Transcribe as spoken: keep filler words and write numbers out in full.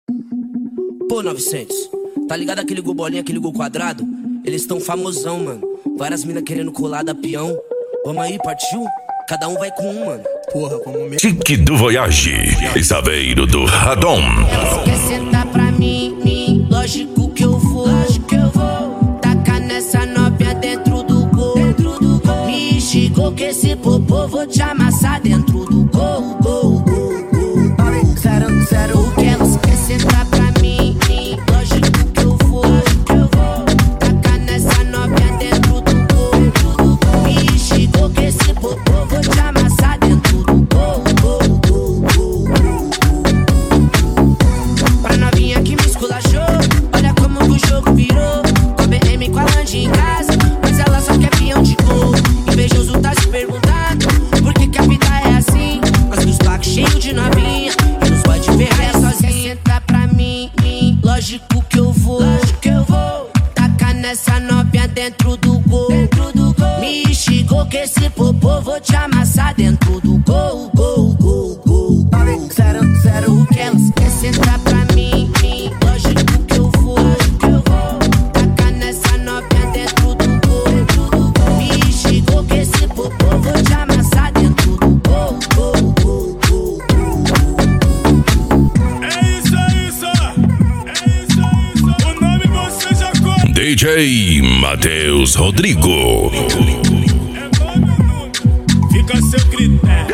Pô, novecentos, tá ligado aquele gol bolinha, aquele gol quadrado? Eles tão famosão, mano. Várias minas querendo colar da peão. Vamos aí, partiu? Cada um vai com um, mano. Porra, vamos mesmo. Tique do Voyage, Isaveiro do Radom. Ela quer sentar pra mim, mim, lógico que eu vou, lógico que eu vou. Tacar nessa novinha dentro do gol, dentro do gol. Me chegou que esse popô vou te amassar dentro do gol, gol, gol, gol. Zero, zero, o que ela quer sentar pra mim, mim, lógico que eu vou, lógico que eu vou. Tacar nessa novinha dentro do gol, dentro do gol. Me chegou que esse popô vou te amassar dentro do gol, gol, gol, gol, gol. Pra novinha que me esculachou, olha como que o jogo virou. Com a B M com a Land em casa, mas ela só quer peão de gol. Invejoso tá se perguntando por que que a vida é assim. Mas nos blocos cheios de novinha e nos pode ver é sozinha. Senta pra mim, mim, lógico que eu vou, lógico que eu vou. Tacar nessa novinha dentro do gol, dentro do gol. Me chegou que esse popô vou te amassar dentro do gol, gol, gol, gol, gol. Zero, zero, o que elas quer sentar pra mim, mim, lógico que eu vou, lógico que eu vou. Tacar nessa novinha dentro do gol, dentro do gol. Me chegou que esse popô vou te amassar dentro do gol, gol, gol, gol, gol. É isso, é isso, é isso, é isso. O nome você já conhece. D J Matheus Rodrigo. É nome ou nome? Fica a seu critério.